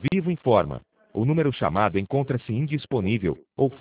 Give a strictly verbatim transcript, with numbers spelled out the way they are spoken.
Vivo informa. O número chamado encontra-se indisponível, ou